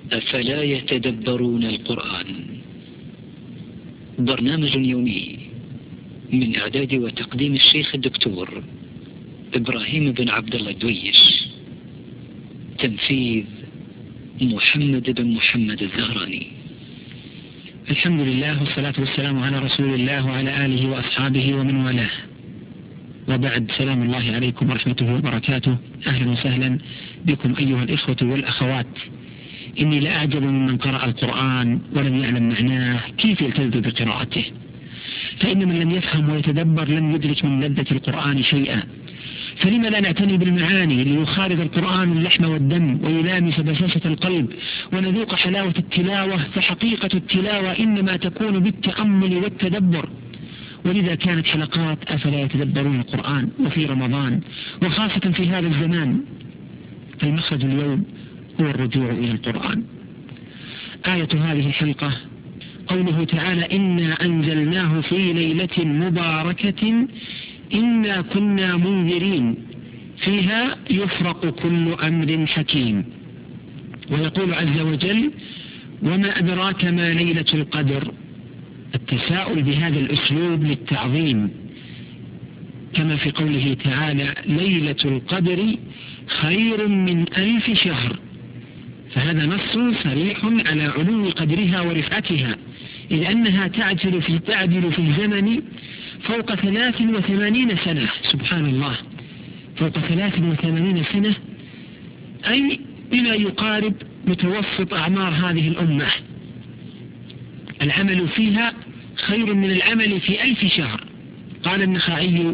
أفلا يتدبرون القرآن. برنامج يومي من إعداد وتقديم الشيخ الدكتور إبراهيم بن عبد الله الدويش، تنفيذ محمد بن محمد الزهراني. الحمد لله والصلاة والسلام على رسول الله وعلى آله وأصحابه ومن والاه، وبعد، سلام الله عليكم ورحمته وبركاته. أهلا وسهلا بكم أيها الإخوة والأخوات. إني لأعجب ممن قرأ القرآن ولم يعلم معناه كيف يلتذ بقراءته، فإن من لم يفهم ويتدبر لم يدرك من لذة القرآن شيئا. فلما لا نعتني بالمعاني ليخالط القرآن اللحم والدم ويلامس بشاشة القلب ونذوق حلاوة التلاوة؟ فحقيقة التلاوة إنما تكون بالتأمل والتدبر، ولذا كانت حلقات أفلا يتدبرون القرآن وفي رمضان وخاصة في هذا الزمان. فالمخرج اليوم هو الرجوع إلى القرآن. آية هذه الحلقة قوله تعالى: إنا أنزلناه في ليلة مباركة إنا كنا منذرين فيها يفرق كل أمر حكيم. ويقول عز وجل: وما أدراك ما ليلة القدر. التساؤل بهذا الأسلوب للتعظيم، كما في قوله تعالى: ليلة القدر خير من 1000 شهر. فهذا نص صريح على علو قدرها ورفعتها، إذ أنها تعدل في الزمن فوق 83 سنة. سبحان الله، فوق 83 سنة، أي بما يقارب متوسط أعمار هذه الأمة. العمل فيها خير من العمل في 1000 شهر. قال النخعي: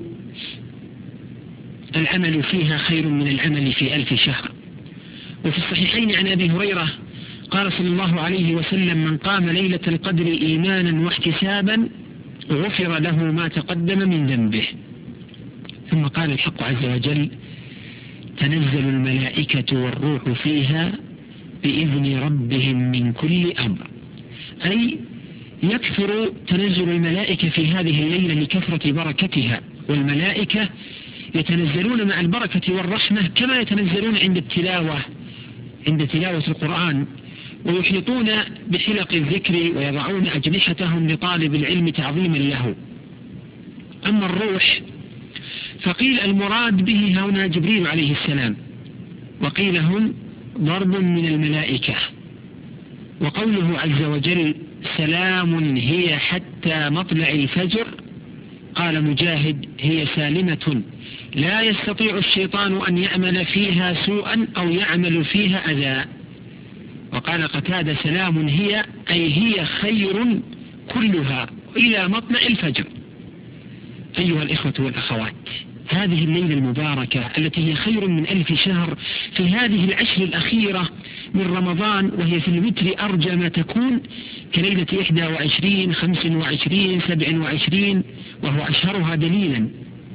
العمل فيها خير من العمل في 1000 شهر. وفي الصحيحين عن أبي هريرة قال صلى الله عليه وسلم: من قام ليلة القدر إيمانا واحتسابا غفر له ما تقدم من ذنبه. ثم قال الحق عز وجل: تنزل الملائكة والروح فيها بإذن ربهم من كل أمر. أي يكثر تنزل الملائكة في هذه الليلة لكثرة بركتها، والملائكة يتنزلون مع البركة والرحمة كما يتنزلون عند تلاوة القرآن، ويحيطون بحلق الذكر ويضعون أجنحتهم لطالب العلم تعظيما له. أما الروح فقيل المراد به هنا جبريل عليه السلام، وقيل هم ضرب من الملائكة. وقوله عز وجل: سلام هي حتى مطلع الفجر، قال مجاهد: هي سالمة لا يستطيع الشيطان أن يعمل فيها سوءا أو يعمل فيها أذى. وقال قتادة: سلام هي، أي هي خير كلها إلى مطلع الفجر. أيها الإخوة والأخوات، هذه الليلة المباركة التي هي خير من 1000 شهر في هذه العشر الأخيرة من رمضان، وهي في الوتر أرجى ما تكون، كليلة 21 25 27، وهو أشهرها دليلا.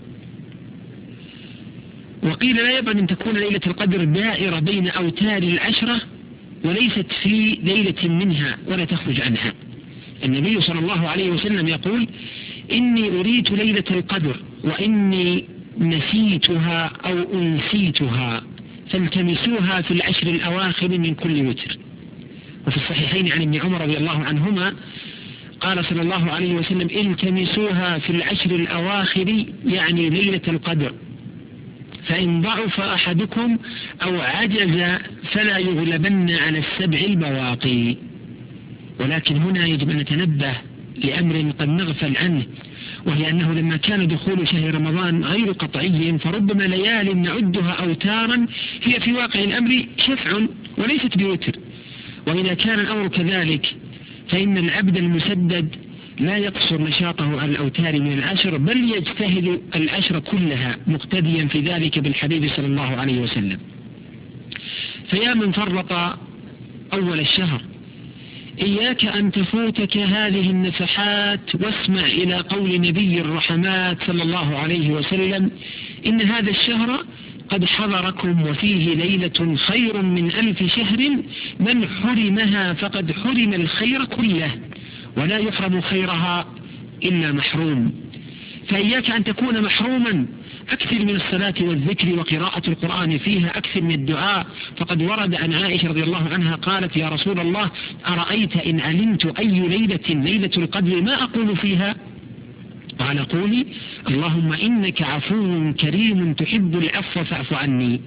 وقيل لا يبعد أن تكون ليلة القدر دائرة بين أوتار العشرة وليست في ليلة منها ولا تخرج عنها. النبي صلى الله عليه وسلم يقول: إني أريت ليلة القدر وإني نسيتها أو أنسيتها فالتمسوها في العشر الأواخر من كل وتر. وفي الصحيحين عن ابن عمر رضي الله عنهما قال صلى الله عليه وسلم: التمسوها في العشر الأواخر، يعني ليلة القدر، فإن ضعف أحدكم أو عجز فلا يغلبن على 7 البواقي. ولكن هنا يجب أن نتنبه لأمر قد نغفل عنه، وهي أنه لما كان دخول شهر رمضان غير قطعي فربما ليال نعدها أوتارا هي في واقع الأمر شفع وليست بوتر. وإذا كان الأمر كذلك فإن العبد المسدد لا يقصر نشاطه على الأوتار من العشر، بل يجتهد العشر كلها مقتديا في ذلك بالحبيب صلى الله عليه وسلم. فيا من فرط أول الشهر، إياك أن تفوتك هذه النفحات، واسمع إلى قول نبي الرحمات صلى الله عليه وسلم: إن هذا الشهر قد حضركم وفيه ليلة خير من 1000 شهر، من حرمها فقد حرم الخير كله، ولا يحرم خيرها إلا محروم. فإياك أن تكون محروما. أكثر من الصلاة والذكر وقراءة القرآن فيها، أكثر من الدعاء. فقد ورد عن عائشة رضي الله عنها قالت: يا رسول الله أرأيت إن علمت أي ليلة القدر ما أقول فيها؟ قال: قولي اللهم إنك عفو كريم تحب العفو فاعف عني.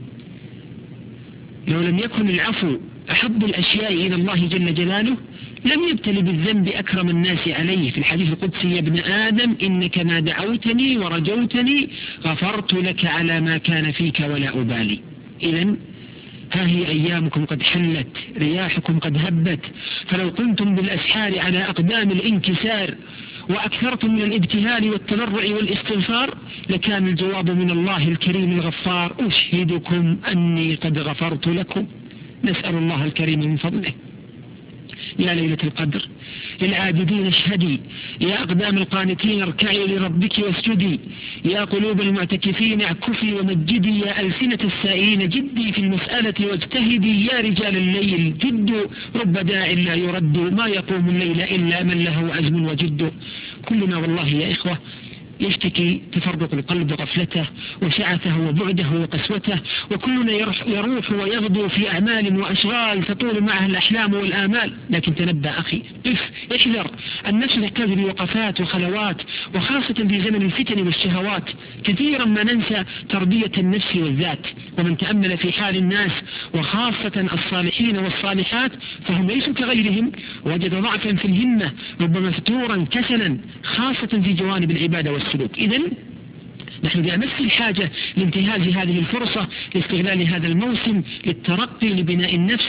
لو لم يكن العفو أحب الأشياء إلى الله جل جلاله لم يبتل بالذنب أكرم الناس عليه. في الحديث القدسي: يا ابن آدم إنك ما دعوتني ورجوتني غفرت لك على ما كان فيك ولا أبالي. إذن ها هي أيامكم قد حلت، رياحكم قد هبت، فلو كنتم بالأسحار على أقدام الانكسار وأكثرتم من الابتهال والتضرع والاستغفار لكان الجواب من الله الكريم الغفار: أشهدكم أني قد غفرت لكم. نسأل الله الكريم من فضله. يا ليلة القدر للعابدين اشهدي، يا أقدام القانتين اركعي لربك واسجدي، يا قلوب المعتكفين اعكفي ومجدي، يا ألسنة السائلين جدي في المسألة واجتهدي، يا رجال الليل جدوا، رب داع لا يرد، ما يقوم الليل إلا من له عزم وجد. كلنا والله يا إخوة يشتكي تفرق القلب وغفلته وشعثه وبعده وقسوته، وكلنا يروح ويغدو في أعمال وأشغال تطول معها الأحلام والآمال. لكن تنبأ أخي، احذر، النفس تحتاج لوقفات وخلوات، وخاصة في زمن الفتن والشهوات كثيرا ما ننسى تربية النفس والذات. ومن تأمل في حال الناس وخاصة الصالحين والصالحات فهم ليسوا كغيرهم، وجد ضعفا في الهمة، ربما فتورا كسلا، خاصة في جوانب العبادة والسلوك. إذن نحن بأمس الحاجة لانتهاز هذه الفرصة لاستغلال هذا الموسم للترقي لبناء النفس.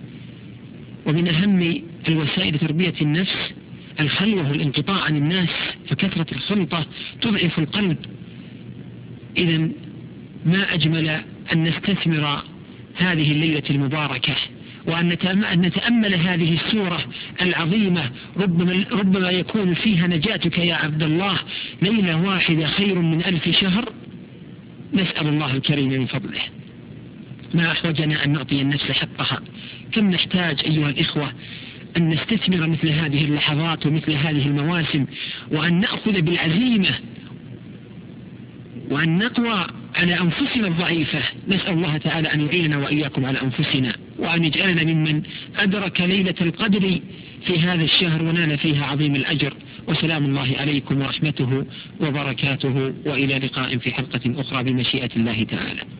ومن أهم الوسائل لتربية النفس الخلوة والانقطاع عن الناس، فكثرة الخلطة تضعف القلب. إذن ما أجمل أن نستثمر هذه الليلة المباركة وأن نتأمل هذه السورة العظيمة، ربما يكون فيها نجاتك يا عبد الله. ليلة واحدة خير من 1000 شهر. نسأل الله الكريم من فضله. ما أحوجنا أن نعطي النفس حقها. كم نحتاج أيها الإخوة أن نستثمر مثل هذه اللحظات ومثل هذه المواسم، وأن نأخذ بالعزيمة وأن نقوى على أنفسنا الضعيفة. نسأل الله تعالى أن يعيننا وإياكم على أنفسنا، وأن يجعلنا ممن أدرك ليلة القدر في هذا الشهر ونال فيها عظيم الأجر. وسلام الله عليكم ورحمته وبركاته، وإلى لقاء في حلقة أخرى بمشيئة الله تعالى.